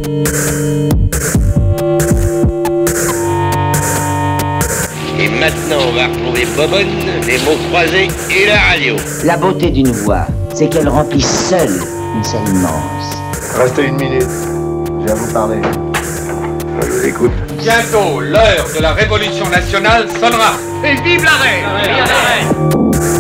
Et maintenant, on va retrouver Bobonne, les mots croisés et la radio. La beauté d'une voix, c'est qu'elle remplit seule une scène immense. Restez une minute, je viens vous parler. Je vous écoute. Bientôt, l'heure de la révolution nationale sonnera. Et vive la reine! Vive la reine!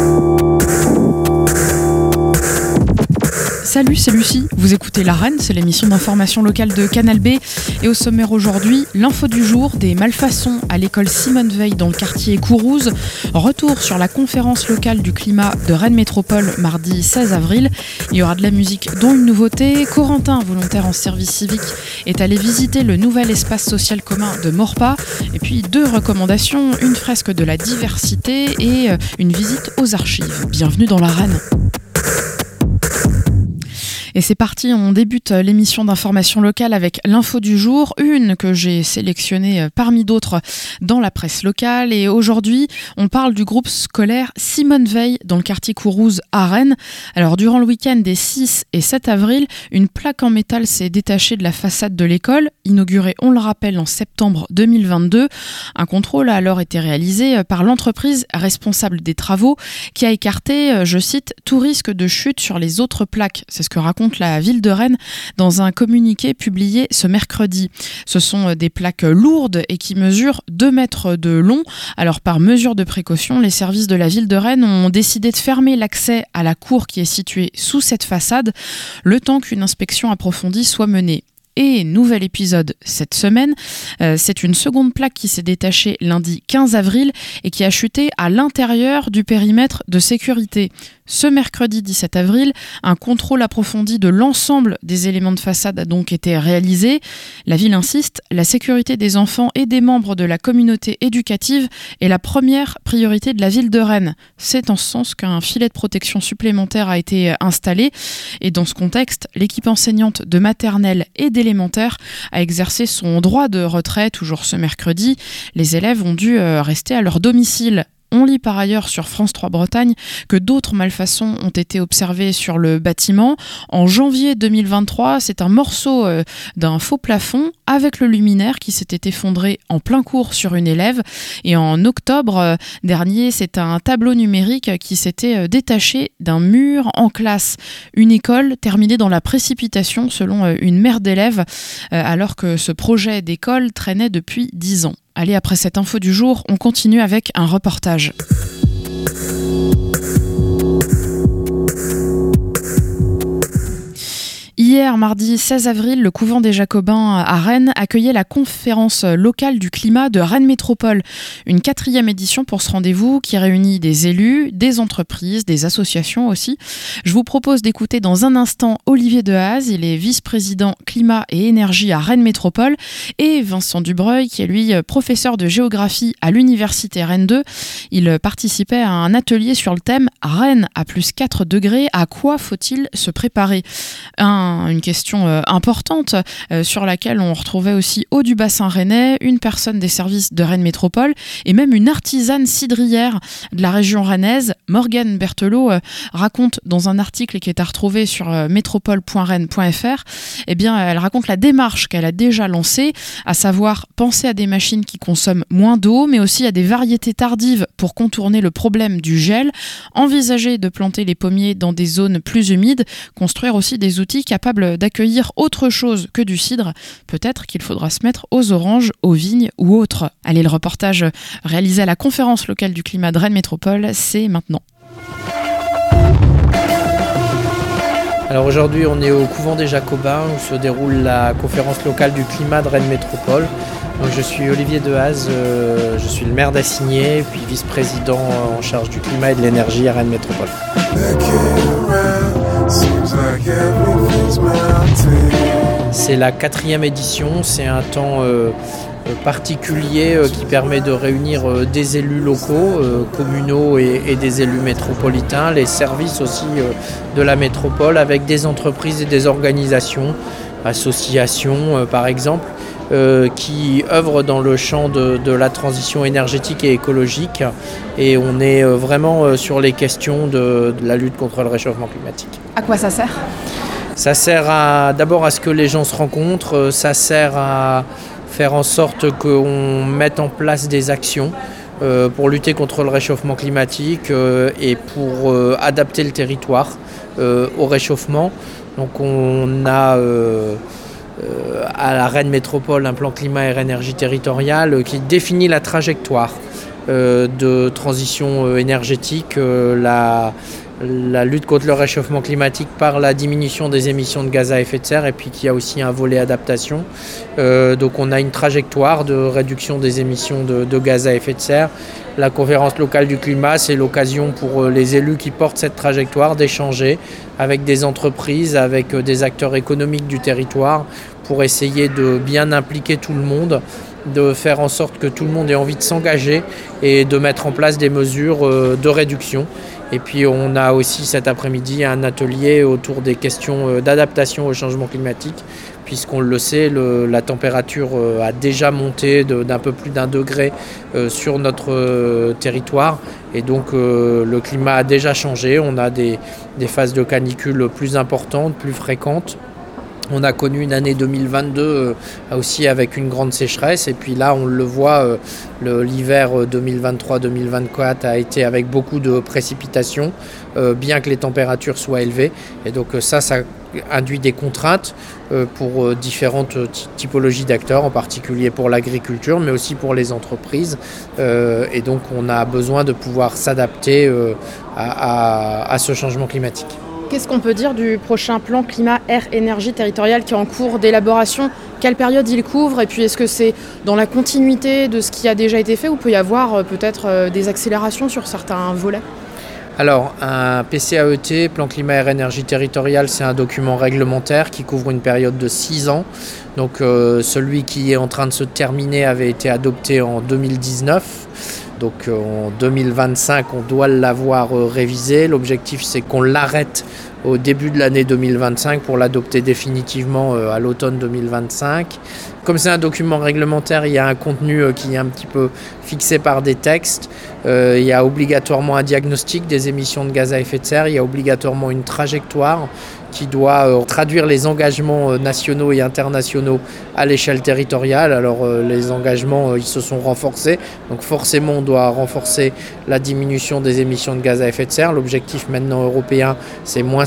Salut, c'est Lucie. Vous écoutez La Reine, c'est l'émission d'information locale de Canal B. Et au sommaire aujourd'hui, l'info du jour, des malfaçons à l'école Simone Veil dans le quartier Courrouze. Retour sur la conférence locale du climat de Rennes Métropole mardi 16 avril. Il y aura de la musique, dont une nouveauté. Corentin, volontaire en service civique, est allé visiter le nouvel espace social commun de Maurepas. Et puis 2 recommandations, une fresque de la diversité et une visite aux archives. Bienvenue dans La Reine. Et c'est parti, on débute l'émission d'information locale avec l'info du jour, une que j'ai sélectionnée parmi d'autres dans la presse locale. Et aujourd'hui, on parle du groupe scolaire Simone Veil dans le quartier Courrouze à Rennes. Alors, durant le week-end des 6 et 7 avril, une plaque en métal s'est détachée de la façade de l'école, inaugurée, on le rappelle, en septembre 2022. Un contrôle a alors été réalisé par l'entreprise responsable des travaux qui a écarté, je cite, tout risque de chute sur les autres plaques. C'est ce que raconte la ville de Rennes dans un communiqué publié ce mercredi. Ce sont des plaques lourdes et qui mesurent 2 mètres de long. Alors par mesure de précaution, les services de la ville de Rennes ont décidé de fermer l'accès à la cour qui est située sous cette façade, le temps qu'une inspection approfondie soit menée. Et nouvel épisode cette semaine, c'est une seconde plaque qui s'est détachée lundi 15 avril et qui a chuté à l'intérieur du périmètre de sécurité. Ce mercredi 17 avril, un contrôle approfondi de l'ensemble des éléments de façade a donc été réalisé. La ville insiste, la sécurité des enfants et des membres de la communauté éducative est la première priorité de la ville de Rennes. C'est en ce sens qu'un filet de protection supplémentaire a été installé. Et dans ce contexte, l'équipe enseignante de maternelle et d'élémentaire a exercé son droit de retrait toujours ce mercredi. Les élèves ont dû rester à leur domicile. On lit par ailleurs sur France 3 Bretagne que d'autres malfaçons ont été observés sur le bâtiment. En janvier 2023, c'est un morceau d'un faux plafond avec le luminaire qui s'était effondré en plein cours sur une élève. Et en octobre dernier, c'est un tableau numérique qui s'était détaché d'un mur en classe. Une école terminée dans la précipitation selon une mère d'élève, alors que ce projet d'école traînait depuis 10 ans. Allez, après cette info du jour, on continue avec un reportage. Hier, mardi 16 avril, le couvent des Jacobins à Rennes accueillait la conférence locale du climat de Rennes Métropole. Une 4e édition pour ce rendez-vous qui réunit des élus, des entreprises, des associations aussi. Je vous propose d'écouter dans un instant Olivier Dehaze, il est vice-président climat et énergie à Rennes Métropole, et Vincent Dubreuil qui est lui professeur de géographie à l'université Rennes 2. Il participait à un atelier sur le thème « Rennes à plus 4 degrés, à quoi faut-il se préparer ?» Une question importante sur laquelle on retrouvait aussi Eau du bassin rennais, une personne des services de Rennes Métropole et même une artisane cidrière de la région rennaise. Morgane Berthelot raconte dans un article qui est à retrouver sur métropole.rennes.fr, eh bien, elle raconte la démarche qu'elle a déjà lancée, à savoir penser à des machines qui consomment moins d'eau, mais aussi à des variétés tardives pour contourner le problème du gel, envisager de planter les pommiers dans des zones plus humides, construire aussi des outils capables d'accueillir autre chose que du cidre. Peut-être qu'il faudra se mettre aux oranges, aux vignes ou autres. Allez, le reportage réalisé à la conférence locale du climat de Rennes Métropole, c'est maintenant. Alors aujourd'hui, on est au couvent des Jacobins où se déroule la conférence locale du climat de Rennes Métropole. Donc je suis Olivier Dehaze, je suis le maire d'Assigné, puis vice-président en charge du climat et de l'énergie à Rennes Métropole. C'est la 4e édition, c'est un temps particulier qui permet de réunir des élus locaux, communaux et des élus métropolitains, les services aussi de la métropole avec des entreprises et des organisations, associations par exemple, qui œuvrent dans le champ de la transition énergétique et écologique. Et on est vraiment sur les questions de la lutte contre le réchauffement climatique. À quoi ça sert ? Ça sert d'abord à ce que les gens se rencontrent, ça sert à faire en sorte qu'on mette en place des actions pour lutter contre le réchauffement climatique et pour adapter le territoire au réchauffement. Donc on a à la Rennes Métropole un plan climat et énergie territoriale qui définit la trajectoire de transition énergétique, la lutte contre le réchauffement climatique par la diminution des émissions de gaz à effet de serre, et puis qu'il y a aussi un volet adaptation. Donc on a une trajectoire de réduction des émissions de gaz à effet de serre. La conférence locale du climat, c'est l'occasion pour les élus qui portent cette trajectoire d'échanger avec des entreprises, avec des acteurs économiques du territoire, pour essayer de bien impliquer tout le monde, de faire en sorte que tout le monde ait envie de s'engager et de mettre en place des mesures de réduction. Et puis on a aussi cet après-midi un atelier autour des questions d'adaptation au changement climatique, puisqu'on le sait, la température a déjà monté d'un peu plus d'1 degré sur notre territoire, et donc le climat a déjà changé. On a des phases de canicule plus importantes, plus fréquentes. On a connu une année 2022 aussi avec une grande sécheresse, et puis là on le voit, l'hiver 2023-2024 a été avec beaucoup de précipitations, bien que les températures soient élevées, et donc ça induit des contraintes pour différentes typologies d'acteurs, en particulier pour l'agriculture, mais aussi pour les entreprises, et donc on a besoin de pouvoir s'adapter à ce changement climatique. Qu'est-ce qu'on peut dire du prochain plan climat-air-énergie territorial qui est en cours d'élaboration ? Quelle période il couvre ? Et puis est-ce que c'est dans la continuité de ce qui a déjà été fait, ou peut y avoir peut-être des accélérations sur certains volets ? Alors, un PCAET, plan climat-air-énergie territorial, c'est un document réglementaire qui couvre une période de 6 ans. Donc celui qui est en train de se terminer avait été adopté en 2019. Donc en 2025, on doit l'avoir révisé. L'objectif, c'est qu'on l'arrête au début de l'année 2025 pour l'adopter définitivement à l'automne 2025. Comme c'est un document réglementaire, il y a un contenu qui est un petit peu fixé par des textes. Il y a obligatoirement un diagnostic des émissions de gaz à effet de serre. Il y a obligatoirement une trajectoire qui doit traduire les engagements nationaux et internationaux à l'échelle territoriale. Alors les engagements, ils se sont renforcés, donc forcément on doit renforcer la diminution des émissions de gaz à effet de serre. L'objectif maintenant européen, c'est moins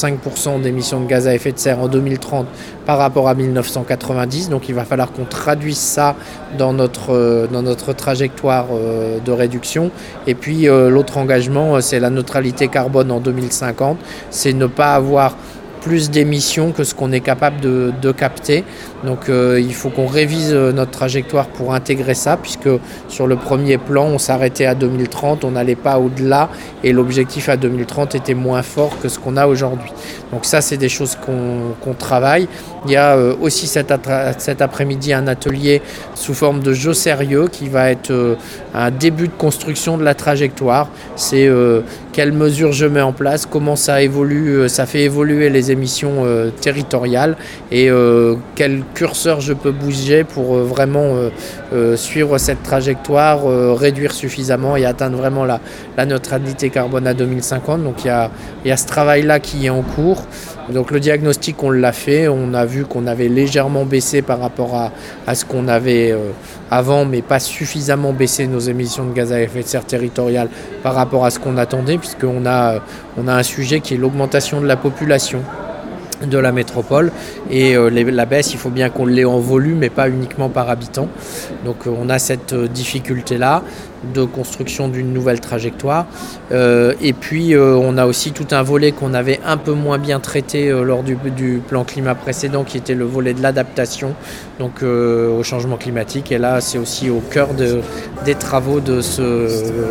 55% d'émissions de gaz à effet de serre en 2030 par rapport à 1990, donc il va falloir qu'on traduise ça dans notre trajectoire de réduction. Et puis l'autre engagement, c'est la neutralité carbone en 2050, c'est ne pas avoir plus d'émissions que ce qu'on est capable de capter. Donc il faut qu'on révise notre trajectoire pour intégrer ça, puisque sur le premier plan, on s'arrêtait à 2030, on n'allait pas au-delà, et l'objectif à 2030 était moins fort que ce qu'on a aujourd'hui. Donc ça, c'est des choses qu'on travaille. Il y a aussi cet après-midi un atelier sous forme de jeu sérieux qui va être un début de construction de la trajectoire. C'est quelles mesures je mets en place, comment ça évolue, ça fait évoluer les émissions territoriales, et quel curseur je peux bouger pour vraiment suivre cette trajectoire, réduire suffisamment et atteindre vraiment la neutralité carbone à 2050. Donc il y a ce travail-là qui est en cours. Donc le diagnostic, on l'a fait, on a vu qu'on avait légèrement baissé par rapport à ce qu'on avait avant, mais pas suffisamment baissé nos émissions de gaz à effet de serre territoriales par rapport à ce qu'on attendait, puisqu'on a un sujet qui est l'augmentation de la population de la métropole, et la baisse, il faut bien qu'on l'ait en volume mais pas uniquement par habitant. Donc on a cette difficulté-là de construction d'une nouvelle trajectoire, et puis on a aussi tout un volet qu'on avait un peu moins bien traité lors du plan climat précédent, qui était le volet de l'adaptation donc au changement climatique, et là c'est aussi au cœur des travaux de ce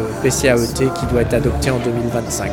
PCAET qui doit être adopté en 2025.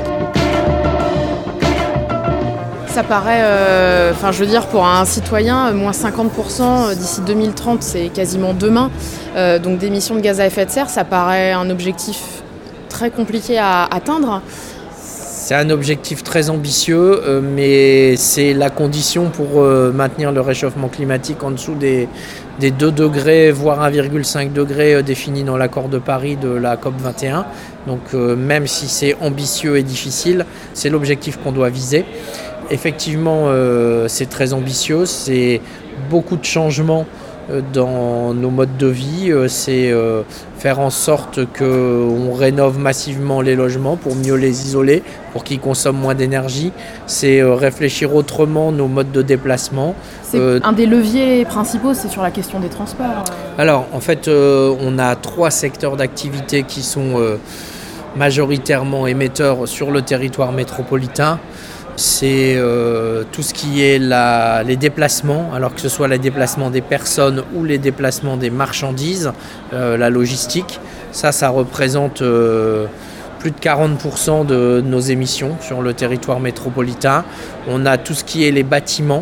Ça paraît, pour un citoyen, moins 50% d'ici 2030, c'est quasiment demain. Donc d'émissions de gaz à effet de serre, ça paraît un objectif très compliqué à atteindre. C'est un objectif très ambitieux, mais c'est la condition pour maintenir le réchauffement climatique en dessous des 2 degrés, voire 1,5 degré définis dans l'accord de Paris de la COP21. Donc même si c'est ambitieux et difficile, c'est l'objectif qu'on doit viser. effectivement, c'est très ambitieux, c'est beaucoup de changements dans nos modes de vie, c'est faire en sorte qu'on rénove massivement les logements pour mieux les isoler, pour qu'ils consomment moins d'énergie, c'est réfléchir autrement nos modes de déplacement. C'est un des leviers principaux, c'est sur la question des transports. Alors, en fait, on a 3 secteurs d'activité qui sont majoritairement émetteurs sur le territoire métropolitain. C'est tout ce qui est les déplacements, alors que ce soit les déplacements des personnes ou les déplacements des marchandises, la logistique. Ça représente plus de 40% de nos émissions sur le territoire métropolitain. On a tout ce qui est les bâtiments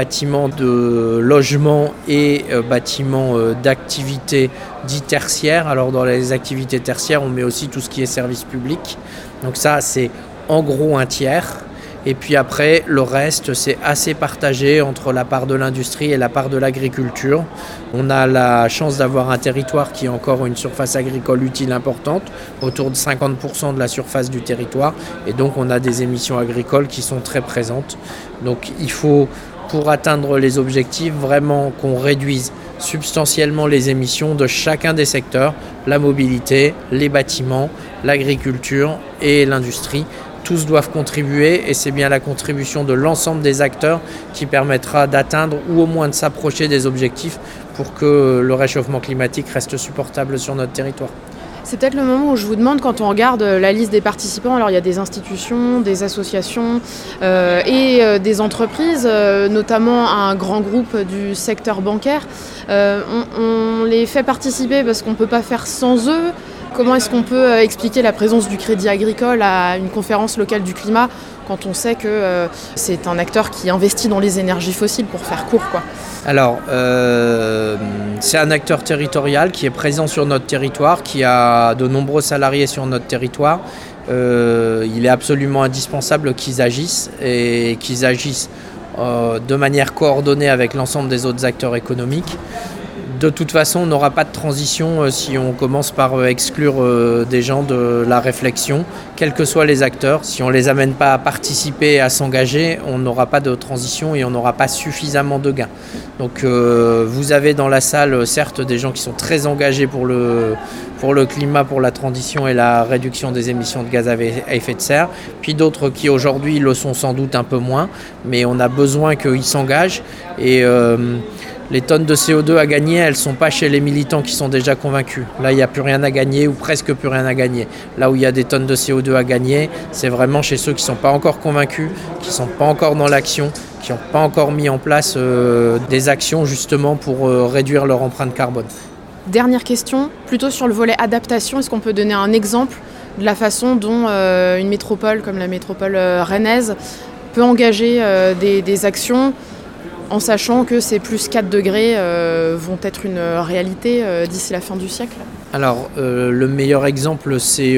de logement et bâtiments d'activités dites tertiaires. Alors dans les activités tertiaires, on met aussi tout ce qui est service public. Donc ça, c'est en gros un tiers. Et puis après, le reste, c'est assez partagé entre la part de l'industrie et la part de l'agriculture. On a la chance d'avoir un territoire qui a encore une surface agricole utile importante, autour de 50% de la surface du territoire. Et donc, on a des émissions agricoles qui sont très présentes. Donc, il faut, pour atteindre les objectifs, vraiment qu'on réduise substantiellement les émissions de chacun des secteurs, la mobilité, les bâtiments, l'agriculture et l'industrie. Tous doivent contribuer et c'est bien la contribution de l'ensemble des acteurs qui permettra d'atteindre ou au moins de s'approcher des objectifs pour que le réchauffement climatique reste supportable sur notre territoire. C'est peut-être le moment où je vous demande, quand on regarde la liste des participants, alors il y a des institutions, des associations et des entreprises, notamment un grand groupe du secteur bancaire. On les fait participer parce qu'on ne peut pas faire sans eux. Comment est-ce qu'on peut expliquer la présence du Crédit Agricole à une conférence locale du climat quand on sait que c'est un acteur qui investit dans les énergies fossiles, pour faire court, quoi ? Alors, c'est un acteur territorial qui est présent sur notre territoire, qui a de nombreux salariés sur notre territoire. Il est absolument indispensable qu'ils agissent et qu'ils agissent de manière coordonnée avec l'ensemble des autres acteurs économiques. De toute façon, on n'aura pas de transition si on commence par exclure des gens de la réflexion, quels que soient les acteurs. Si on ne les amène pas à participer et à s'engager, on n'aura pas de transition et on n'aura pas suffisamment de gains. Donc vous avez dans la salle, certes, des gens qui sont très engagés pour le climat, pour la transition et la réduction des émissions de gaz à effet de serre, puis d'autres qui aujourd'hui le sont sans doute un peu moins, mais on a besoin qu'ils s'engagent et les tonnes de CO2 à gagner, elles ne sont pas chez les militants qui sont déjà convaincus. Là, il n'y a plus rien à gagner ou presque plus rien à gagner. Là où il y a des tonnes de CO2 à gagner, c'est vraiment chez ceux qui ne sont pas encore convaincus, qui ne sont pas encore dans l'action, qui n'ont pas encore mis en place des actions justement pour réduire leur empreinte carbone. Dernière question, plutôt sur le volet adaptation, est-ce qu'on peut donner un exemple de la façon dont une métropole comme la métropole rennaise peut engager des actions en sachant que ces plus 4 degrés vont être une réalité d'ici la fin du siècle ? Alors, le meilleur exemple, c'est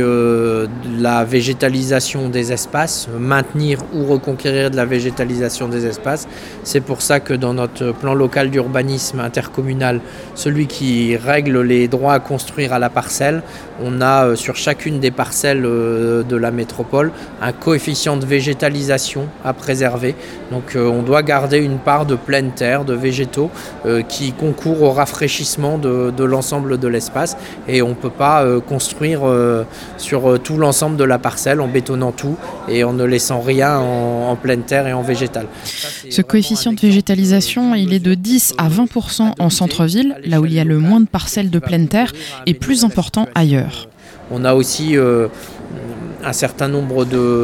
la végétalisation des espaces, maintenir ou reconquérir de la végétalisation des espaces. C'est pour ça que dans notre plan local d'urbanisme intercommunal, celui qui règle les droits à construire à la parcelle, on a sur chacune des parcelles de la métropole un coefficient de végétalisation à préserver. Donc on doit garder une part de pleine terre, de végétaux qui concourent au rafraîchissement de l'ensemble de l'espace. Et on ne peut pas construire sur tout l'ensemble de la parcelle en bétonnant tout et en ne laissant rien en pleine terre et en végétal. Ce coefficient de végétalisation, il est de 10 à 20% en centre-ville, là où il y a le moins de parcelles de pleine terre, et plus important ailleurs. On a aussi un certain nombre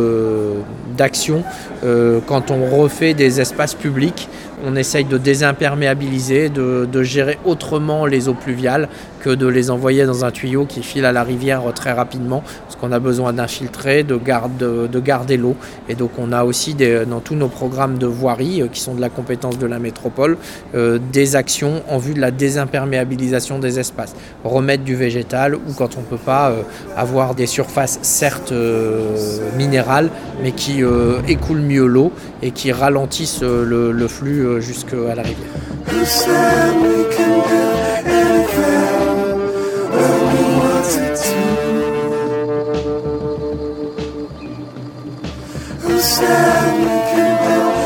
d'actions quand on refait des espaces publics. On essaye de désimperméabiliser, de gérer autrement les eaux pluviales que de les envoyer dans un tuyau qui file à la rivière très rapidement, parce qu'on a besoin d'infiltrer, de garder l'eau. Et donc on a aussi dans tous nos programmes de voirie, qui sont de la compétence de la métropole, des actions en vue de la désimperméabilisation des espaces. Remettre du végétal, ou quand on ne peut pas avoir des surfaces certes minérales, mais qui écoulent mieux l'eau et qui ralentissent le flux jusqu'à la rivière. Who said we can build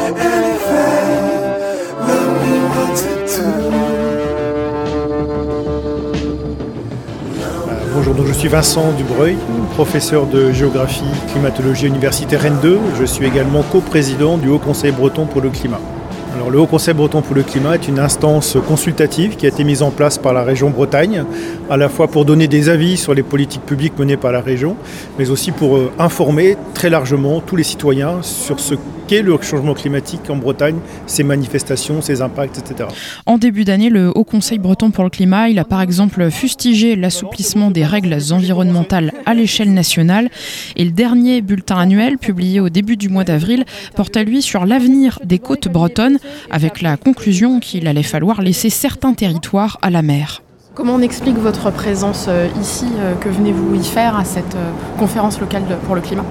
Bonjour, donc je suis Vincent Dubreuil, professeur de géographie climatologie à l'Université Rennes 2. Je suis également coprésident du Haut Conseil breton pour le climat. Alors, le Haut Conseil breton pour le climat est une instance consultative qui a été mise en place par la région Bretagne, à la fois pour donner des avis sur les politiques publiques menées par la région, mais aussi pour informer très largement tous les citoyens sur ce qu'est le changement climatique en Bretagne, ses manifestations, ses impacts, etc. En début d'année, le Haut Conseil breton pour le climat, il a par exemple fustigé l'assouplissement des règles environnementales à l'échelle nationale. Et le dernier bulletin annuel, publié au début du mois d'avril, porte à lui sur l'avenir des côtes bretonnes, avec la conclusion qu'il allait falloir laisser certains territoires à la mer. Comment on explique votre présence ici? Que venez-vous y faire à cette conférence locale pour le climat?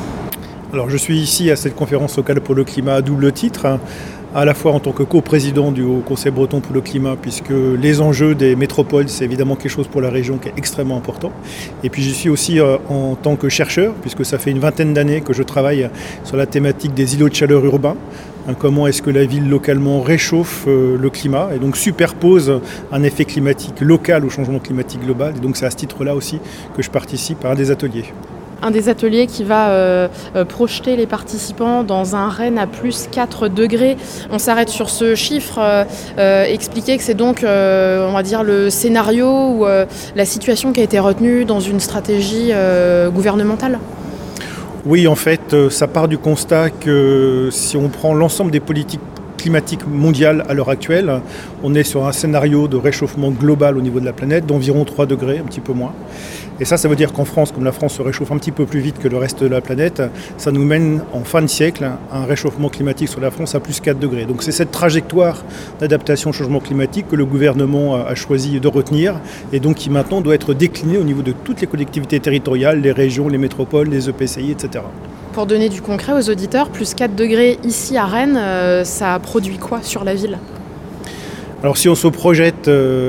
Alors, je suis ici à cette conférence locale pour le climat à double titre, à la fois en tant que coprésident du Haut Conseil breton pour le climat, puisque les enjeux des métropoles, c'est évidemment quelque chose pour la région qui est extrêmement important. Et puis j'y suis aussi en tant que chercheur, puisque ça fait une vingtaine d'années que je travaille sur la thématique des îlots de chaleur urbains. Comment est-ce que la ville localement réchauffe le climat et donc superpose un effet climatique local au changement climatique global. Et donc c'est à ce titre-là aussi que je participe à un des ateliers. Un des ateliers qui va projeter les participants dans un Rennes à plus 4 degrés. On s'arrête sur ce chiffre, expliquer que c'est donc, on va dire, le scénario ou la situation qui a été retenue dans une stratégie gouvernementale. Oui, en fait, ça part du constat que si on prend l'ensemble des politiques climatique mondiale à l'heure actuelle, on est sur un scénario de réchauffement global au niveau de la planète d'environ 3 degrés, un petit peu moins. Et ça veut dire qu'en France, comme la France se réchauffe un petit peu plus vite que le reste de la planète, ça nous mène en fin de siècle à un réchauffement climatique sur la France à plus 4 degrés. Donc c'est cette trajectoire d'adaptation au changement climatique que le gouvernement a choisi de retenir et donc qui maintenant doit être déclinée au niveau de toutes les collectivités territoriales, les régions, les métropoles, les EPCI, etc. Pour donner du concret aux auditeurs, plus 4 degrés ici à Rennes, ça produit quoi sur la ville ? Alors si on se projette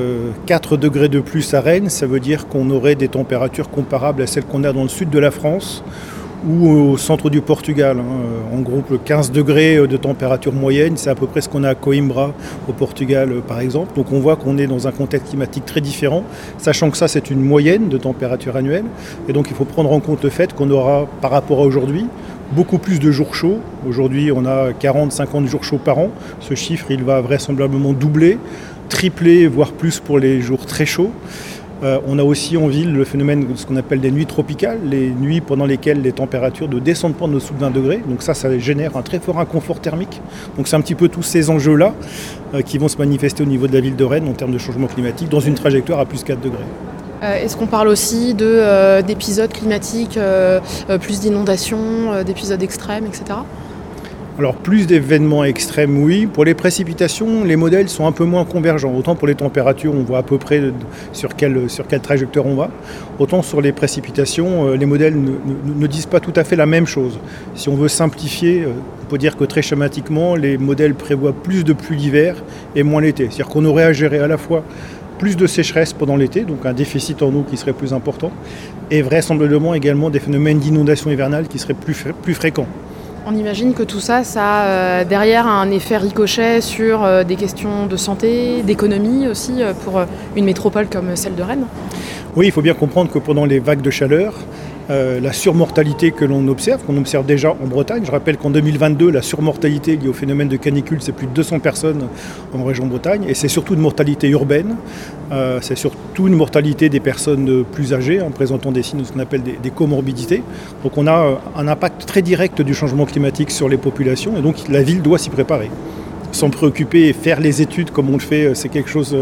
4 degrés de plus à Rennes, ça veut dire qu'on aurait des températures comparables à celles qu'on a dans le sud de la France ou au centre du Portugal. En gros, 15 degrés de température moyenne, c'est à peu près ce qu'on a à Coimbra au Portugal par exemple. Donc on voit qu'on est dans un contexte climatique très différent, sachant que ça c'est une moyenne de température annuelle. Et donc il faut prendre en compte le fait qu'on aura par rapport à aujourd'hui beaucoup plus de jours chauds. Aujourd'hui on a 40-50 jours chauds par an. Ce chiffre il va vraisemblablement doubler, tripler, voire plus pour les jours très chauds. On a aussi en ville le phénomène de ce qu'on appelle des nuits tropicales, les nuits pendant lesquelles les températures ne descendent pas en dessous de 20 degrés. Donc ça génère un très fort inconfort thermique. Donc c'est un petit peu tous ces enjeux-là qui vont se manifester au niveau de la ville de Rennes en termes de changement climatique dans une trajectoire à plus 4 degrés. Est-ce qu'on parle aussi d'épisodes climatiques, plus d'inondations, d'épisodes extrêmes, etc. Alors plus d'événements extrêmes, oui. Pour les précipitations, les modèles sont un peu moins convergents. Autant pour les températures, on voit à peu près sur quelle trajectoire on va. Autant sur les précipitations, les modèles ne disent pas tout à fait la même chose. Si on veut simplifier, on peut dire que très schématiquement, les modèles prévoient plus de pluie l'hiver et moins l'été. C'est-à-dire qu'on aurait à gérer à la fois plus de sécheresse pendant l'été, donc un déficit en eau qui serait plus important, et vraisemblablement également des phénomènes d'inondation hivernale qui seraient plus fréquents. On imagine que tout ça a derrière un effet ricochet sur des questions de santé, d'économie aussi, pour une métropole comme celle de Rennes. Oui, il faut bien comprendre que pendant les vagues de chaleur, la surmortalité que l'on observe, qu'on observe déjà en Bretagne, je rappelle qu'en 2022, la surmortalité liée au phénomène de canicule, c'est plus de 200 personnes en région Bretagne, et c'est surtout une mortalité urbaine, c'est surtout une mortalité des personnes plus âgées, en présentant des signes de ce qu'on appelle des comorbidités. Donc on a un impact très direct du changement climatique sur les populations, et donc la ville doit s'y préparer. S'en préoccuper et faire les études comme on le fait, c'est quelque chose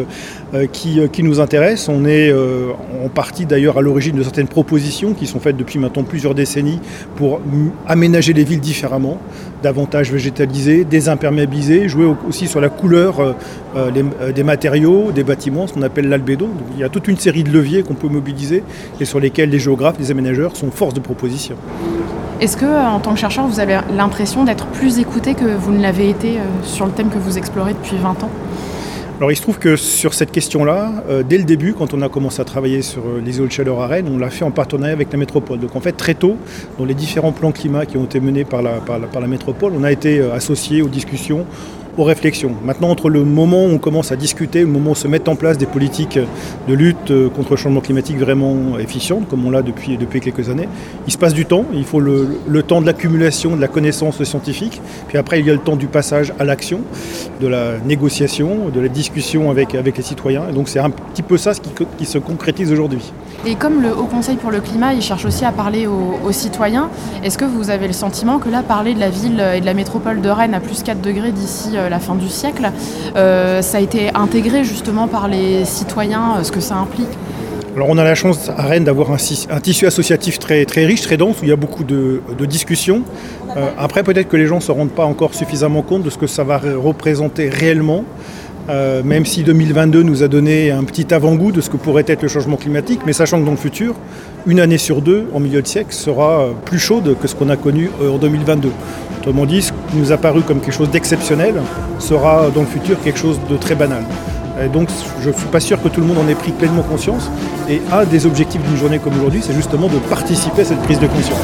qui nous intéresse. On est en partie d'ailleurs à l'origine de certaines propositions qui sont faites depuis maintenant plusieurs décennies pour aménager les villes différemment, davantage végétaliser, désimperméabiliser, jouer aussi sur la couleur des matériaux, des bâtiments, ce qu'on appelle l'albédo. Donc, il y a toute une série de leviers qu'on peut mobiliser et sur lesquels les géographes, les aménageurs sont force de proposition. Est-ce que, en tant que chercheur, vous avez l'impression d'être plus écouté que vous ne l'avez été sur le thème que vous explorez depuis 20 ans ? Alors il se trouve que sur cette question-là, dès le début, quand on a commencé à travailler sur les îlots de chaleur à Rennes, on l'a fait en partenariat avec la métropole. Donc en fait, très tôt, dans les différents plans climat qui ont été menés par la métropole, on a été associés aux discussions aux réflexions. Maintenant, entre le moment où on commence à discuter, le moment où se mettent en place des politiques de lutte contre le changement climatique vraiment efficientes, comme on l'a depuis quelques années, il se passe du temps. Il faut le temps de l'accumulation de la connaissance scientifique, puis après il y a le temps du passage à l'action, de la négociation, de la discussion avec les citoyens. Et donc c'est un petit peu ça qui se concrétise aujourd'hui. Et comme le Haut Conseil pour le climat, il cherche aussi à parler aux citoyens, est-ce que vous avez le sentiment que là, parler de la ville et de la métropole de Rennes à plus 4 degrés d'ici la fin du siècle, ça a été intégré justement par les citoyens, ce que ça implique? Alors on a la chance à Rennes d'avoir un tissu associatif très, très riche, très dense, où il y a beaucoup de discussions. Après, peut-être que les gens ne se rendent pas encore suffisamment compte de ce que ça va représenter réellement. Même si 2022 nous a donné un petit avant-goût de ce que pourrait être le changement climatique, mais sachant que dans le futur, une année sur deux, en milieu de siècle, sera plus chaude que ce qu'on a connu en 2022. Autrement dit, ce qui nous a paru comme quelque chose d'exceptionnel sera dans le futur quelque chose de très banal. Et donc je ne suis pas sûr que tout le monde en ait pris pleinement conscience. Et un des objectifs d'une journée comme aujourd'hui, c'est justement de participer à cette prise de conscience.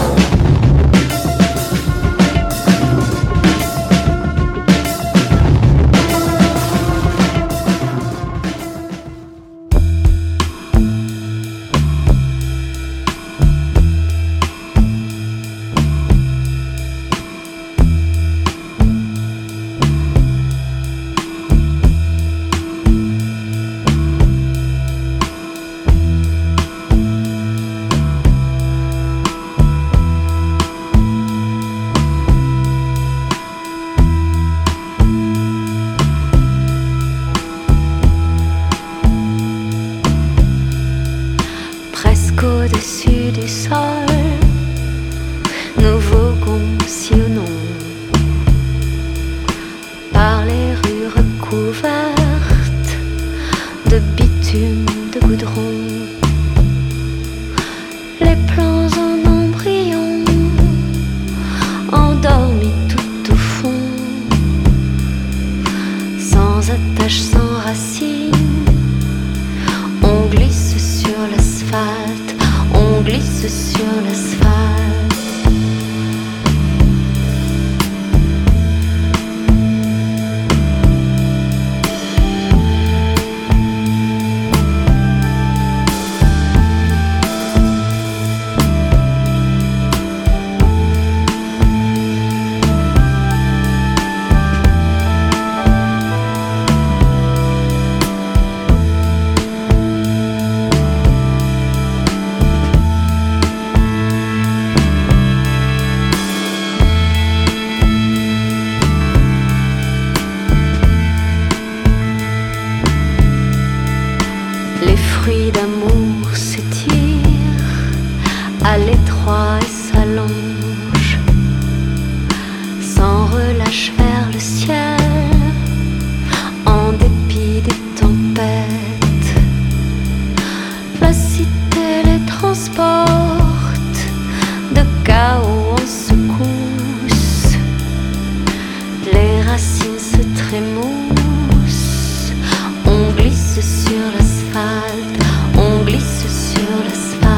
Au-dessus du sol, nous voguons par les rues recouvertes de bitume, de goudron. Les plans en embryon, endormis tout au fond, sans attache, sans racine, on glisse sur l'asphalte. On glisse sur l'asphalte. Les fruits d'amour s'étirent à l'étroit et s'allongent, sans relâche vers le ciel, en dépit des tempêtes. La cité les transporte de chaos en secousse, les racines se trémoussent, on glisse sur l'asphalte, on glisse sur l'asphalte.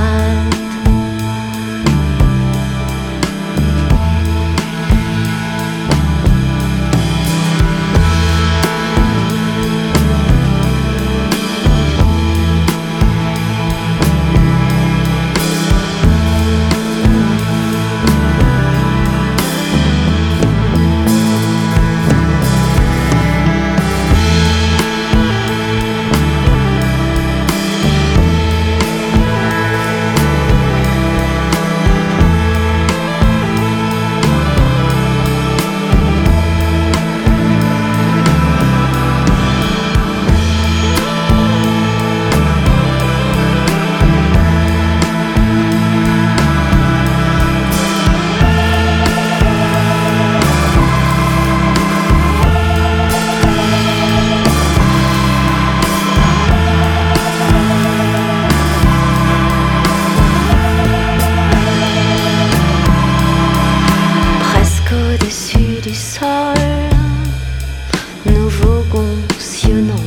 Au-dessus du sol, nous voguons, sillonnons,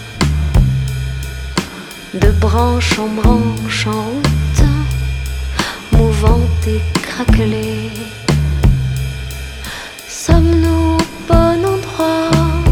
de branche en branche en route, mouvante et craquelée. Sommes-nous au bon endroit?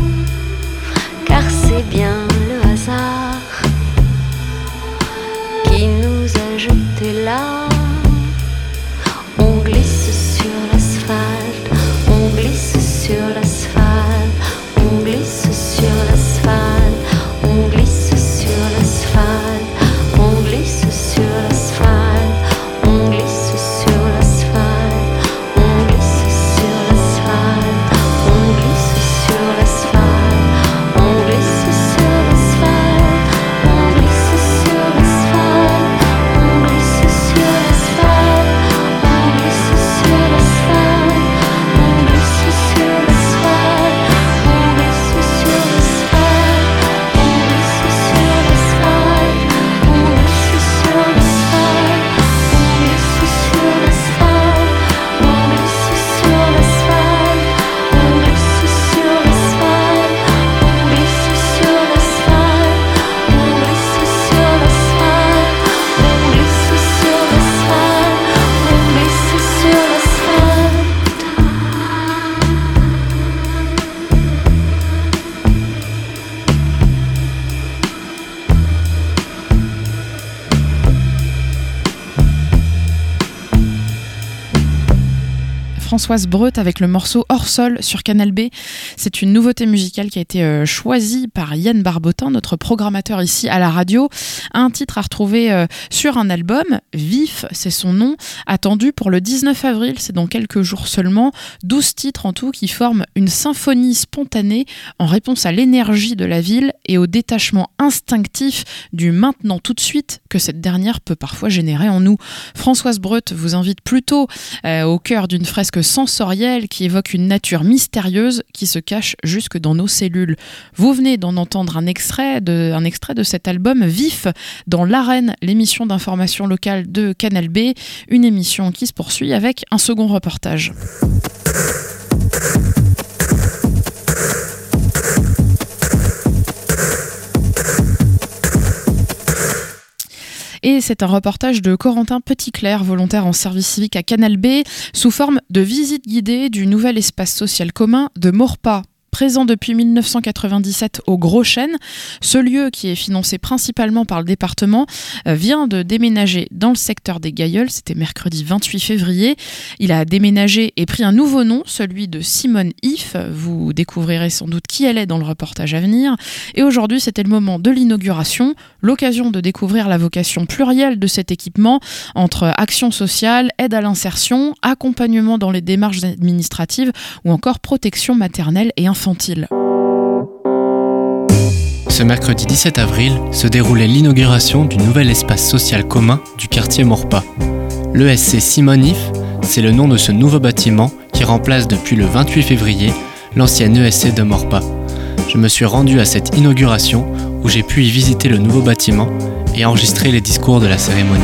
Françoise Breut avec le morceau Hors Sol sur Canal B. C'est une nouveauté musicale qui a été choisie par Yann Barbotin, notre programmateur ici à la radio. Un titre à retrouver sur un album, Vif, c'est son nom, attendu pour le 19 avril, c'est dans quelques jours seulement. 12 titres en tout qui forment une symphonie spontanée en réponse à l'énergie de la ville et au détachement instinctif du maintenant tout de suite que cette dernière peut parfois générer en nous. Françoise Breut vous invite plutôt au cœur d'une fresque sensorielle qui évoque une nature mystérieuse qui se cache jusque dans nos cellules. Vous venez d'en entendre un extrait de cet album Vif dans l'Arène, l'émission d'information locale de Canal B, une émission qui se poursuit avec un second reportage. Et c'est un reportage de Corentin Petitclerc, volontaire en service civique à Canal B, sous forme de visite guidée du nouvel espace social commun de Maurepas. Présent depuis 1997 au Gros Chêne, ce lieu qui est financé principalement par le département vient de déménager dans le secteur des Gailleuls, c'était mercredi 28 février. Il a déménagé et pris un nouveau nom, celui de Simone If. Vous découvrirez sans doute qui elle est dans le reportage à venir. Et aujourd'hui, c'était le moment de l'inauguration, l'occasion de découvrir la vocation plurielle de cet équipement entre action sociale, aide à l'insertion, accompagnement dans les démarches administratives ou encore protection maternelle et infantile. Ce mercredi 17 avril se déroulait l'inauguration du nouvel espace social commun du quartier Maurepas. L'ESC Simone If, c'est le nom de ce nouveau bâtiment qui remplace depuis le 28 février l'ancienne ESC de Maurepas. Je me suis rendu à cette inauguration où j'ai pu y visiter le nouveau bâtiment et enregistrer les discours de la cérémonie.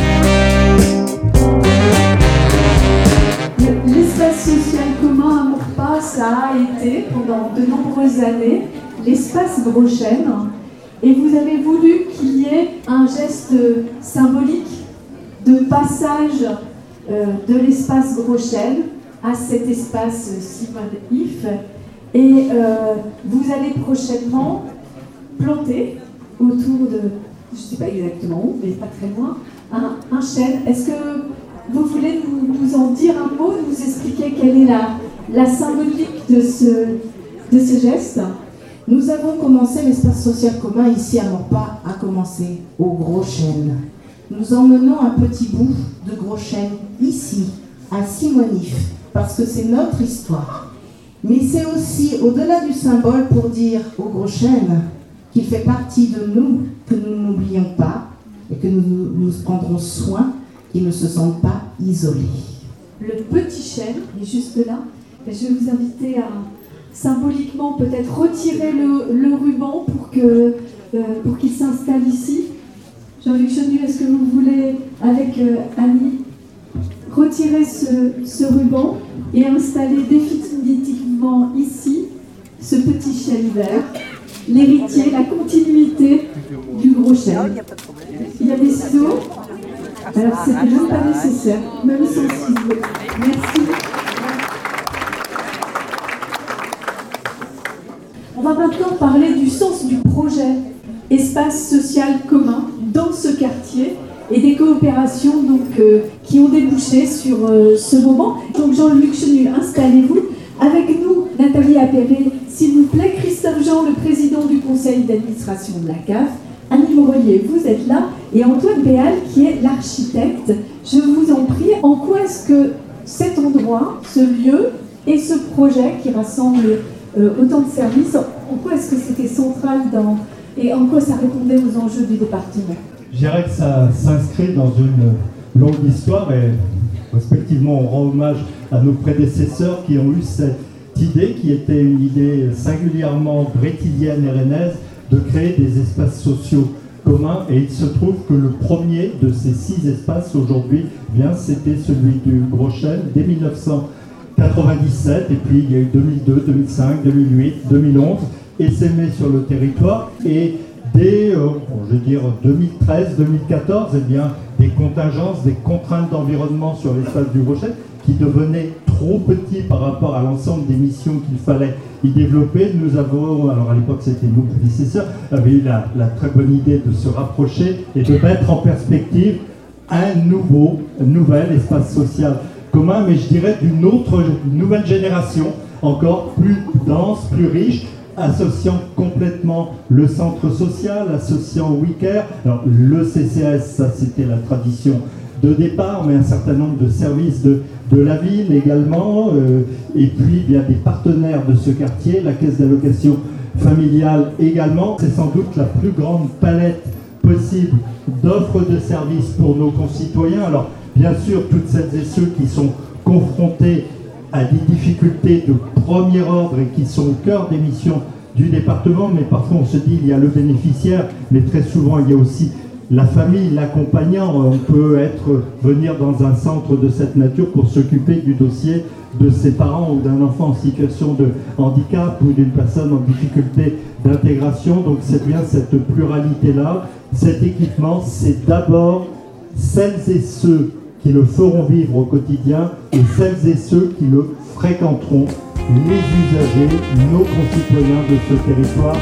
L'espace social commun à Maurepas, ça a été pendant de nombreuses années l'espace Gros Chêne, et vous avez voulu qu'il y ait un geste symbolique de passage de l'espace Gros Chêne à cet espace Simone If, et vous allez prochainement planter autour de, je ne sais pas exactement où, mais pas très loin, un chêne. Est-ce que vous voulez nous en dire un mot, nous expliquer quelle est la symbolique de ce geste? Nous avons commencé l'espace social commun ici à Maurepas, a commencé au Gros Chêne. Nous emmenons un petit bout de Gros Chêne ici, à Simone If, parce que c'est notre histoire. Mais c'est aussi, au-delà du symbole, pour dire au Gros Chêne qu'il fait partie de nous, que nous n'oublions pas et que nous prendrons soin, qu'ils ne se sentent pas isolés. Le petit chêne est juste là. Et je vais vous inviter à symboliquement peut-être retirer le ruban pour qu'il s'installe ici. Jean-Luc Chenu, est-ce que vous voulez, avec Annie, retirer ce ruban et installer définitivement ici ce petit chêne vert, l'héritier, la continuité du Gros Chêne. Il y a des ciseaux. Alors c'était même pas nécessaire, même sans ciseaux. Merci. On va maintenant parler du sens du projet espace social commun dans ce quartier et des coopérations qui ont débouché sur ce moment. Donc Jean-Luc Chenu, installez-vous. Avec nous, Nathalie Appéré, s'il vous plaît, Christophe Jean, le président du conseil d'administration de la CAF, Annie Morelier, vous êtes là, et Antoine Béal, qui est l'architecte. Je vous en prie, en quoi est-ce que cet endroit, ce lieu et ce projet qui rassemble autant de services, en quoi est-ce que c'était central et en quoi ça répondait aux enjeux du département? Je dirais que ça s'inscrit dans une longue histoire et respectivement on rend hommage à nos prédécesseurs qui ont eu cette idée qui était une idée singulièrement brétilienne et rennaise de créer des espaces sociaux communs, et il se trouve que le premier de ces 6 espaces aujourd'hui, c'était celui du Gros Chêne dès 1997, et puis il y a eu 2002, 2005, 2008, 2011, essaimé sur le territoire, et dès 2013, 2014, des contingences, des contraintes d'environnement sur l'espace du Gros Chêne qui devenaient trop petits par rapport à l'ensemble des missions qu'il fallait y développer. Nous avons, alors à l'époque c'était nos prédécesseurs, avaient eu la très bonne idée de se rapprocher et de mettre en perspective un nouvel espace social commun, mais je dirais d'une nouvelle génération, encore plus dense, plus riche, associant complètement le centre social, associant WeCare. Alors le CCAS, ça c'était la tradition de départ, mais un certain nombre de services de la ville également, et puis il y a des partenaires de ce quartier, la caisse d'allocation familiale également. C'est sans doute la plus grande palette possible d'offres de services pour nos concitoyens. Alors bien sûr, toutes celles et ceux qui sont confrontés à des difficultés de premier ordre et qui sont au cœur des missions du département, mais parfois on se dit il y a le bénéficiaire, mais très souvent il y a aussi la famille, l'accompagnant. On peut venir dans un centre de cette nature pour s'occuper du dossier de ses parents ou d'un enfant en situation de handicap ou d'une personne en difficulté d'intégration. Donc c'est bien cette pluralité-là. Cet équipement, c'est d'abord celles et ceux qui le feront vivre au quotidien et celles et ceux qui le fréquenteront, les usagers, nos concitoyens de ce territoire.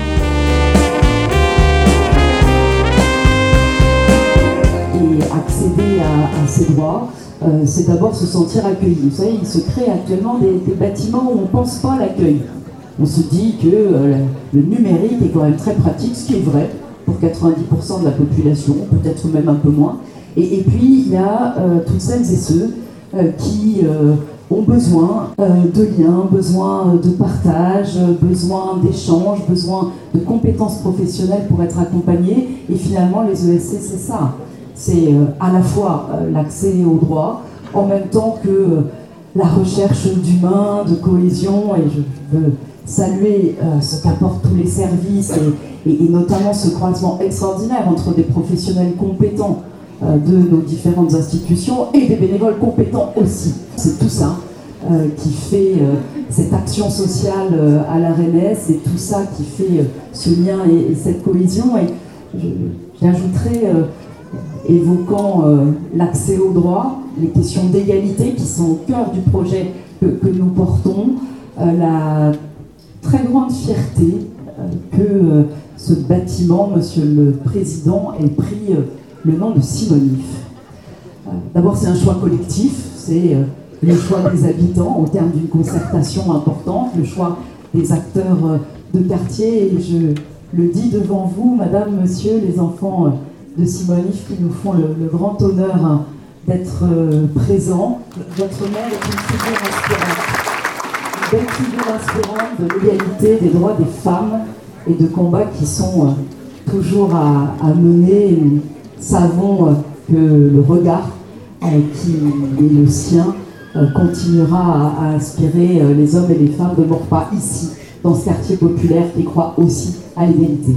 Et accéder à ces droits, c'est d'abord se sentir accueilli. Vous savez, il se crée actuellement des bâtiments où on ne pense pas à l'accueil. On se dit que le numérique est quand même très pratique, ce qui est vrai pour 90% de la population, peut-être même un peu moins. Et puis, il y a toutes celles et ceux qui ont besoin de liens, besoin de partage, besoin d'échanges, besoin de compétences professionnelles pour être accompagnés. Et finalement, les ESC, c'est ça. C'est à la fois l'accès aux droits, en même temps que la recherche d'humain, de cohésion. Et je veux saluer ce qu'apportent tous les services et notamment ce croisement extraordinaire entre des professionnels compétents de nos différentes institutions et des bénévoles compétents aussi. C'est tout ça qui fait cette action sociale à la RNS, c'est tout ça qui fait ce lien et cette cohésion. Et j'ajouterais, évoquant l'accès aux droits, les questions d'égalité qui sont au cœur du projet que nous portons, la très grande fierté que ce bâtiment, Monsieur le Président, ait pris le nom de Simonif. D'abord, c'est un choix collectif, c'est le choix des habitants au terme d'une concertation importante, le choix des acteurs de quartier. Et je le dis devant vous, Madame, Monsieur, les enfants de Simonif qui nous font le grand honneur d'être présents. Votre mère est une figure inspirante. Une belle figure inspirante de l'égalité des droits des femmes et de combats qui sont toujours à mener. Nous savons que le regard qui est le sien continuera à inspirer les hommes et les femmes de Maurepas ici, dans ce quartier populaire qui croit aussi à l'égalité.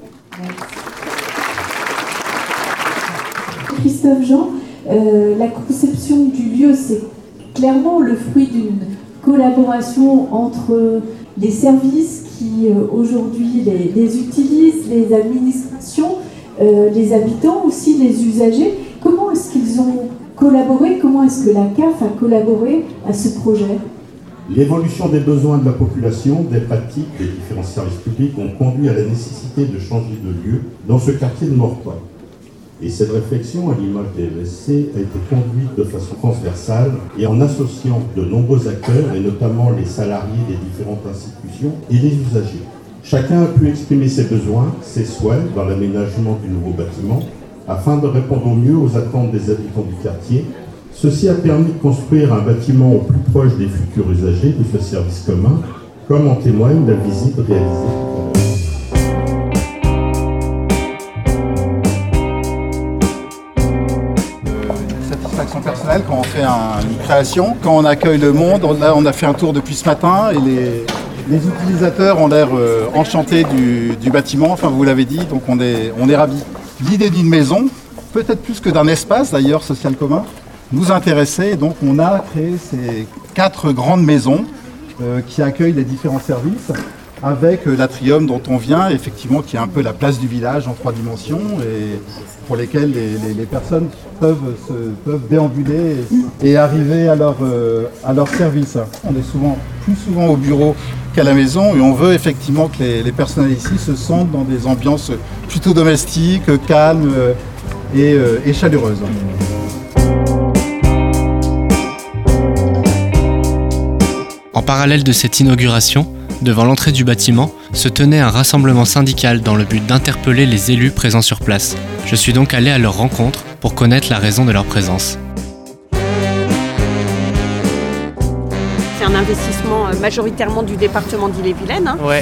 Christophe Jean, la conception du lieu, c'est clairement le fruit d'une collaboration entre les services qui aujourd'hui les utilisent, les administrations, les habitants aussi, les usagers. Comment est-ce qu'ils ont collaboré? Comment est-ce que la CAF a collaboré à ce projet? L'évolution des besoins de la population, des pratiques des différents services publics ont conduit à la nécessité de changer de lieu dans ce quartier de Maurepas. Et cette réflexion, à l'image des ESC, a été conduite de façon transversale et en associant de nombreux acteurs, et notamment les salariés des différentes institutions et les usagers. Chacun a pu exprimer ses besoins, ses souhaits dans l'aménagement du nouveau bâtiment, afin de répondre au mieux aux attentes des habitants du quartier. Ceci a permis de construire un bâtiment au plus proche des futurs usagers de ce service commun, comme en témoigne la visite réalisée. Satisfaction personnelle quand on fait une création, quand on accueille le monde. Là, on a fait un tour depuis ce matin et les utilisateurs ont l'air enchantés du bâtiment. Enfin, vous l'avez dit, donc on est ravis. L'idée d'une maison, peut-être plus que d'un espace d'ailleurs social commun, nous intéressait. Et donc on a créé ces 4 grandes maisons qui accueillent les différents services, avec l'atrium dont on vient, effectivement, qui est un peu la place du village en 3 dimensions et pour lesquelles les personnes peuvent déambuler et arriver à leur service. On est plus souvent au bureau qu'à la maison et on veut effectivement que les personnels ici se sentent dans des ambiances plutôt domestiques, calmes et chaleureuses. En parallèle de cette inauguration, devant l'entrée du bâtiment, se tenait un rassemblement syndical dans le but d'interpeller les élus présents sur place. Je suis donc allé à leur rencontre pour connaître la raison de leur présence. C'est un investissement majoritairement du département d'Ille-et-Vilaine. Ouais.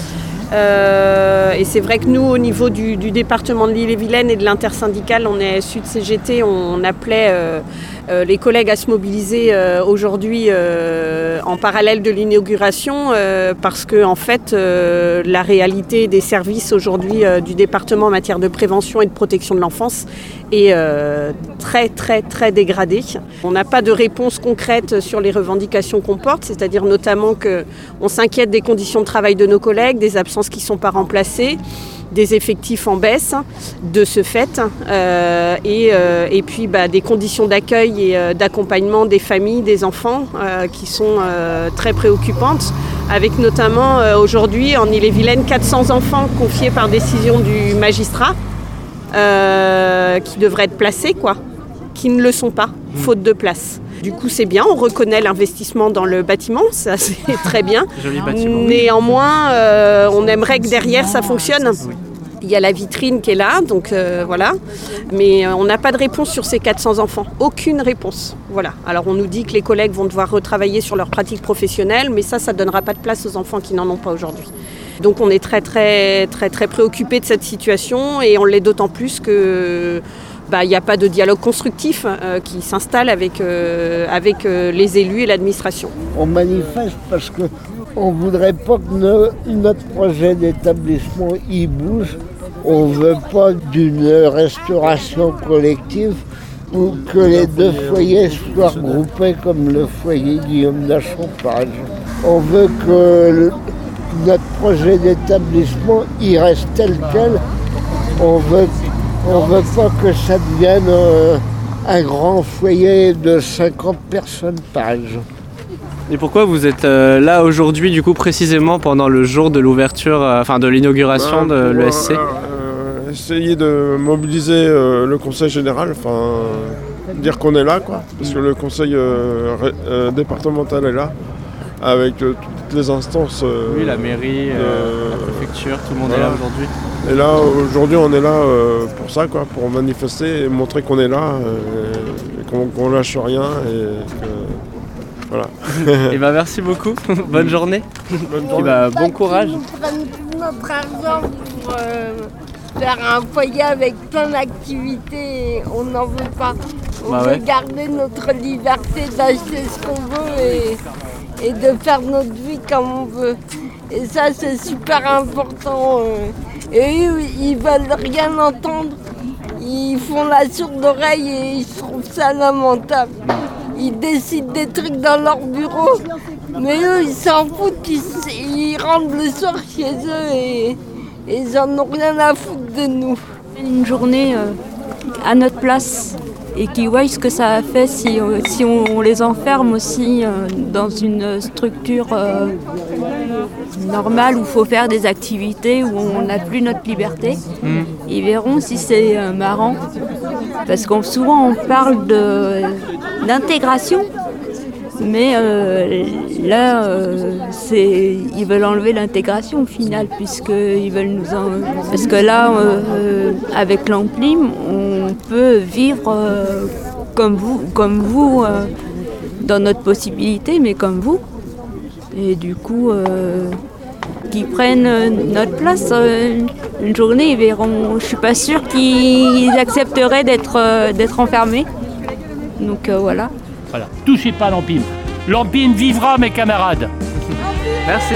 Et c'est vrai que nous, au niveau du département de l'Ille-et-Vilaine et de l'intersyndicale, on est Sud CGT, on appelait les collègues à se mobiliser aujourd'hui en parallèle de l'inauguration parce que en fait la réalité des services aujourd'hui du département en matière de prévention et de protection de l'enfance est très très très dégradée. On n'a pas de réponse concrète sur les revendications qu'on porte, c'est-à-dire notamment qu'on s'inquiète des conditions de travail de nos collègues, des absences qui ne sont pas remplacées, des effectifs en baisse de ce fait et puis des conditions d'accueil et d'accompagnement des familles, des enfants qui sont très préoccupantes, avec notamment aujourd'hui en Ille-et-Vilaine 400 enfants confiés par décision du magistrat qui devraient être placés, qui ne le sont pas, faute de place. Du coup, c'est bien, on reconnaît l'investissement dans le bâtiment, ça c'est très bien. Joli bâtiment. Néanmoins, on aimerait que derrière ça fonctionne. Oui. Il y a la vitrine qui est là, donc voilà. Mais on n'a pas de réponse sur ces 400 enfants. Aucune réponse. Voilà. Alors on nous dit que les collègues vont devoir retravailler sur leur pratique professionnelle, mais ça ne donnera pas de place aux enfants qui n'en ont pas aujourd'hui. Donc on est très très très très préoccupés de cette situation et on l'est d'autant plus que il n'y a pas de dialogue constructif qui s'installe avec les élus et l'administration. On manifeste parce qu'on ne voudrait pas que notre projet d'établissement y bouge. On ne veut pas d'une restauration collective ou que les deux foyers soient regroupés comme le foyer Guillaume Dachon par exemple. On veut que notre projet d'établissement y reste tel quel. On veut pas que ça devienne un grand foyer de 50 personnes par exemple. Et pourquoi vous êtes là aujourd'hui, du coup, précisément pendant le jour de l'ouverture, de l'inauguration de l'ESC Essayer de mobiliser le conseil général, dire qu'on est là, parce que le conseil départemental est là, avec toutes les instances. Oui, la mairie, la préfecture, tout le monde est là aujourd'hui. Et là, aujourd'hui, on est là pour ça, pour manifester et montrer qu'on est là, et qu'on lâche rien. Voilà. Et merci beaucoup, bonne journée. Bonne journée. Et bon courage. On prend tout notre argent pour faire un foyer avec plein d'activités et on n'en veut pas. On veut garder notre liberté d'acheter ce qu'on veut et de faire notre vie comme on veut. Et ça c'est super important. Et eux, ils veulent rien entendre. Ils font la sourde oreille et ils trouvent ça lamentable. Ils décident des trucs dans leur bureau, mais eux, ils s'en foutent, ils rentrent le soir chez eux et ils en ont rien à foutre de nous. Une journée à notre place et qui voient ce que ça a fait si on les enferme aussi dans une structure normale où il faut faire des activités, où on n'a plus notre liberté. Ils verront si c'est marrant. Parce que souvent on parle d'intégration, mais là ils veulent enlever l'intégration au final, puisqu'ils veulent parce que là avec l'Amplim on peut vivre comme vous dans notre possibilité, mais comme vous, et du coup qui prennent notre place une journée, ils verront. Je suis pas sûre qu'ils accepteraient d'être enfermés. Donc voilà. Voilà. Touchez pas à l'Ampim. L'Ampim vivra, mes camarades. Merci.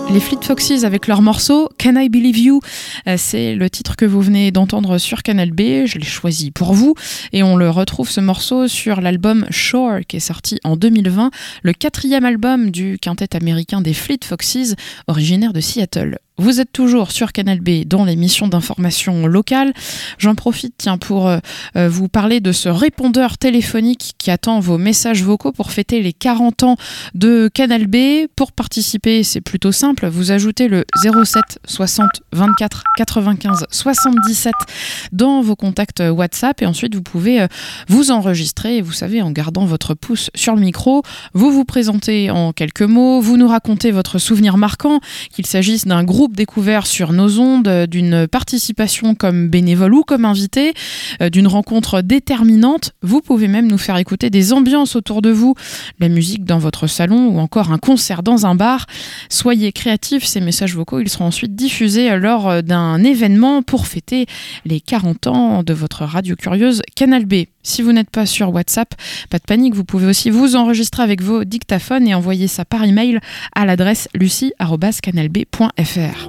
Les Fleet Foxes avec leur morceau Can I Believe You, c'est le titre que vous venez d'entendre sur Canal B, je l'ai choisi pour vous et on le retrouve ce morceau sur l'album Shore qui est sorti en 2020, le 4e album du quintet américain des Fleet Foxes originaire de Seattle. Vous êtes toujours sur Canal B dans l'émission d'information locale. J'en profite pour vous parler de ce répondeur téléphonique qui attend vos messages vocaux pour fêter les 40 ans de Canal B. Pour participer, c'est plutôt simple. Vous ajoutez le 07 60 24 95 77 dans vos contacts WhatsApp et ensuite vous pouvez vous enregistrer. Et vous savez, en gardant votre pouce sur le micro, vous vous présentez en quelques mots, vous nous racontez votre souvenir marquant, qu'il s'agisse d'un groupe découvert sur nos ondes, d'une participation comme bénévole ou comme invité, d'une rencontre déterminante. Vous pouvez même nous faire écouter des ambiances autour de vous, la musique dans votre salon ou encore un concert dans un bar. Soyez créatifs, ces messages vocaux, ils seront ensuite diffusés lors d'un événement pour fêter les 40 ans de votre radio curieuse Canal B. Si vous n'êtes pas sur WhatsApp, pas de panique, vous pouvez aussi vous enregistrer avec vos dictaphones et envoyer ça par email à l'adresse lucie@canalb.fr.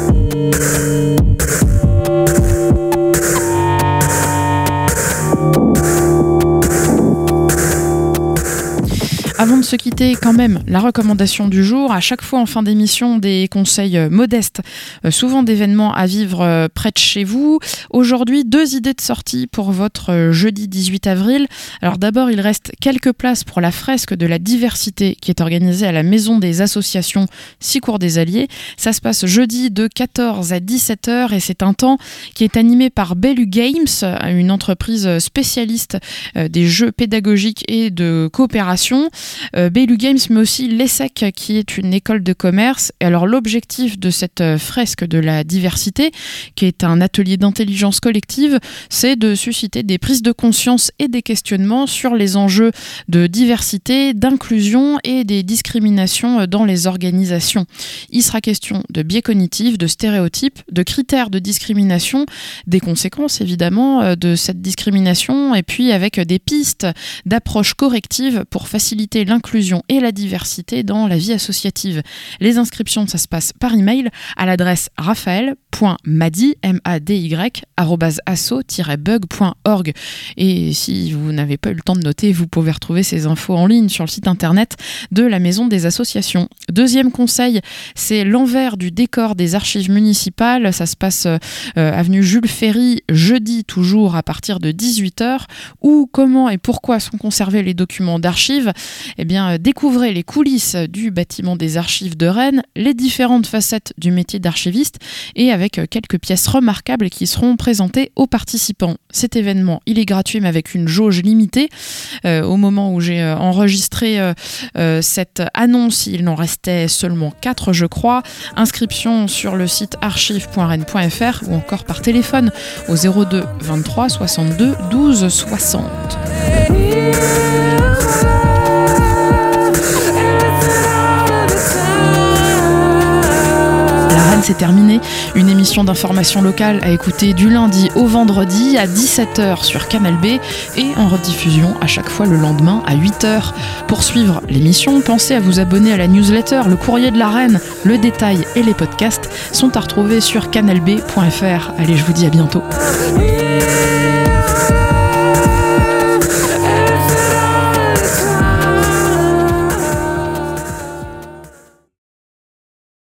Avant de se quitter, quand même, la recommandation du jour. À chaque fois en fin d'émission, des conseils modestes, souvent d'événements à vivre près de chez vous. Aujourd'hui, 2 idées de sortie pour votre jeudi 18 avril. Alors d'abord, il reste quelques places pour la fresque de la diversité qui est organisée à la Maison des Associations Sicourt des Alliés. Ça se passe jeudi de 14 à 17h et c'est un temps qui est animé par Bellu Games, une entreprise spécialiste des jeux pédagogiques et de coopération. Bellu Games, mais aussi l'ESSEC, qui est une école de commerce. Et alors l'objectif de cette fresque de la diversité, qui est un atelier d'intelligence collective, c'est de susciter des prises de conscience et des questionnements sur les enjeux de diversité, d'inclusion et des discriminations dans les organisations. Il sera question de biais cognitifs, de stéréotypes, de critères de discrimination, des conséquences évidemment de cette discrimination et puis avec des pistes d'approche corrective pour faciliter l'inclusion et la diversité dans la vie associative. Les inscriptions, ça se passe par email à l'adresse raphaël.mady, @asso-bug.org. Et si vous n'avez pas eu le temps de noter, vous pouvez retrouver ces infos en ligne sur le site internet de la Maison des Associations. Deuxième conseil, c'est l'envers du décor des archives municipales. Ça se passe avenue Jules Ferry, jeudi toujours à partir de 18h. Où, comment et pourquoi sont conservés les documents d'archives? Eh bien, découvrez les coulisses du bâtiment des archives de Rennes, les différentes facettes du métier d'archiviste et avec quelques pièces remarquables qui seront présentées aux participants. Cet événement, il est gratuit mais avec une jauge limitée. Au moment où j'ai enregistré cette annonce, il en restait seulement 4, je crois. Inscription sur le site archive.rennes.fr ou encore par téléphone au 02 23 62 12 60. C'est terminé, une émission d'information locale à écouter du lundi au vendredi à 17h sur Canal B et en rediffusion à chaque fois le lendemain à 8h. Pour suivre l'émission, pensez à vous abonner à la newsletter, le courrier de la Reine, le détail et les podcasts sont à retrouver sur canalb.fr. Allez, je vous dis à bientôt.